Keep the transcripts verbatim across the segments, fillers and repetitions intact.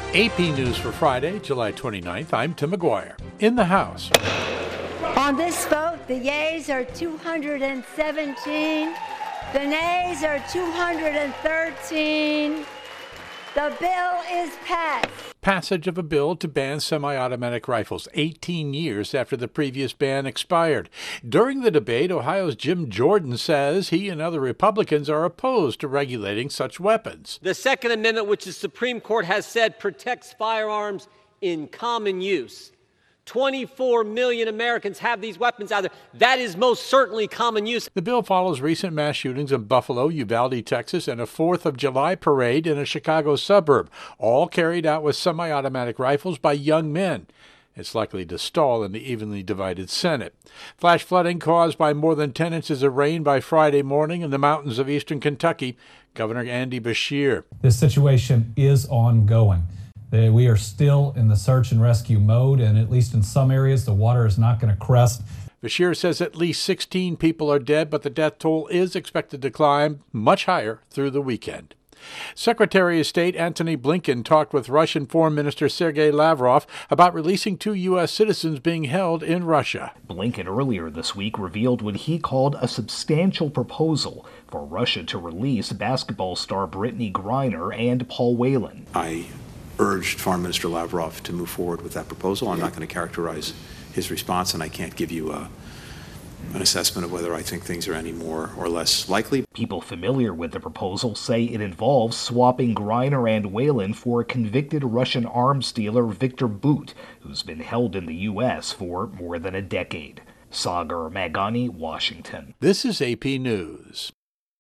A P News for Friday, July twenty-ninth. I'm Tim McGuire. In the House. On this vote, the yeas are two hundred seventeen, the nays are two hundred thirteen. The bill is passed. Passage of a bill to ban semi-automatic rifles, eighteen years after the previous ban expired. During the debate, Ohio's Jim Jordan says he and other Republicans are opposed to regulating such weapons. The Second Amendment, which the Supreme Court has said protects firearms in common use. twenty-four million Americans have these weapons out there. That is most certainly common use. The bill follows recent mass shootings in Buffalo, Uvalde, Texas, and a fourth of July parade in a Chicago suburb, all carried out with semi-automatic rifles by young men. It's likely to stall in the evenly divided Senate. Flash flooding caused by more than ten inches of rain by Friday morning in the mountains of eastern Kentucky. Governor Andy Beshear. This situation is ongoing. We are still in the search and rescue mode, and at least in some areas, the water is not going to crest. Beshear says at least sixteen people are dead, but the death toll is expected to climb much higher through the weekend. Secretary of State Antony Blinken talked with Russian Foreign Minister Sergei Lavrov about releasing two U S citizens being held in Russia. Blinken earlier this week revealed what he called a substantial proposal for Russia to release basketball star Brittany Griner and Paul Whelan. I urged Foreign Minister Lavrov to move forward with that proposal. I'm not going to characterize his response, and I can't give you a, an assessment of whether I think things are any more or less likely. People familiar with the proposal say it involves swapping Griner and Whelan for convicted Russian arms dealer Victor Bout, who's been held in the U S for more than a decade. Sagar Magani, Washington. This is A P News.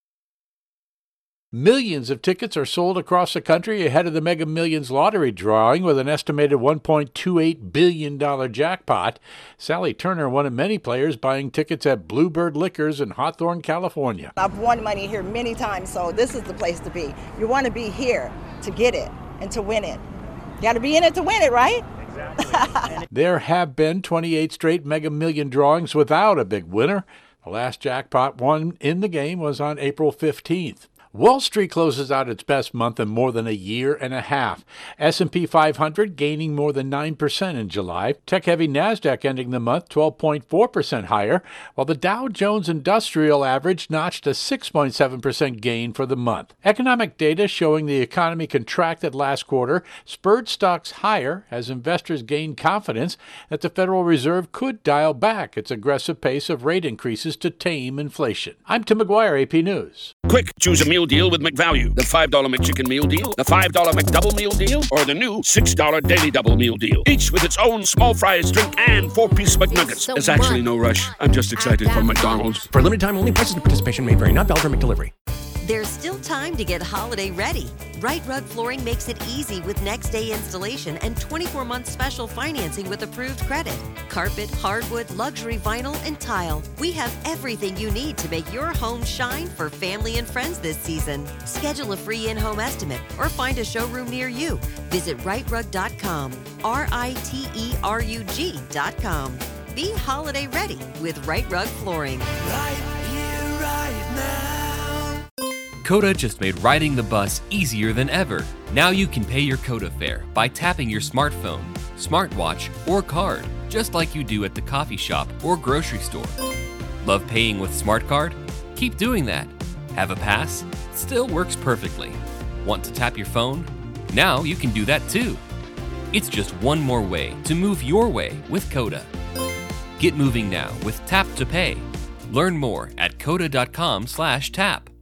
Millions of tickets are sold across the country ahead of the Mega Millions lottery drawing with an estimated one point two eight billion dollars jackpot. Sally Turner, one of many players buying tickets at Bluebird Liquors in Hawthorne, California. I've won money here many times, so this is the place to be. You want to be here to get it and to win it. You got to be in it to win it, right? Exactly. There have been twenty-eight straight Mega Million drawings without a big winner. The last jackpot won in the game was on April fifteenth. Wall Street closes out its best month in more than a year and a half. S and P five hundred gaining more than nine percent in July. Tech-heavy NASDAQ ending the month twelve point four percent higher, while the Dow Jones Industrial Average notched a six point seven percent gain for the month. Economic data showing the economy contracted last quarter spurred stocks higher as investors gained confidence that the Federal Reserve could dial back its aggressive pace of rate increases to tame inflation. I'm Tim McGuire, A P News. Quick, choose a meal deal with McValue. The five dollar McChicken meal deal, the five dollar McDouble meal deal, or the new six dollar Daily Double meal deal. Each with its own small fries, drink, and four-piece McNuggets. So There's actually no rush. I'm just excited for McDonald's. For limited time only, prices and participation may vary. Not valid for McDelivery. There's still time to get holiday ready. Right Rug Flooring makes it easy with next day installation and twenty-four month special financing with approved credit. Carpet, hardwood, luxury vinyl, and tile. We have everything you need to make your home shine for family and friends this season. Schedule a free in-home estimate or find a showroom near you. Visit right rug dot com. R I T E R U G dot com. Be holiday ready with Right Rug Flooring. Right here, right now. Coda just made riding the bus easier than ever. Now you can pay your Coda fare by tapping your smartphone, smartwatch, or card, just like you do at the coffee shop or grocery store. Love paying with SmartCard? Keep doing that. Have a pass? Still works perfectly. Want to tap your phone? Now you can do that too. It's just one more way to move your way with Coda. Get moving now with Tap to Pay. Learn more at coda dot com slash tap.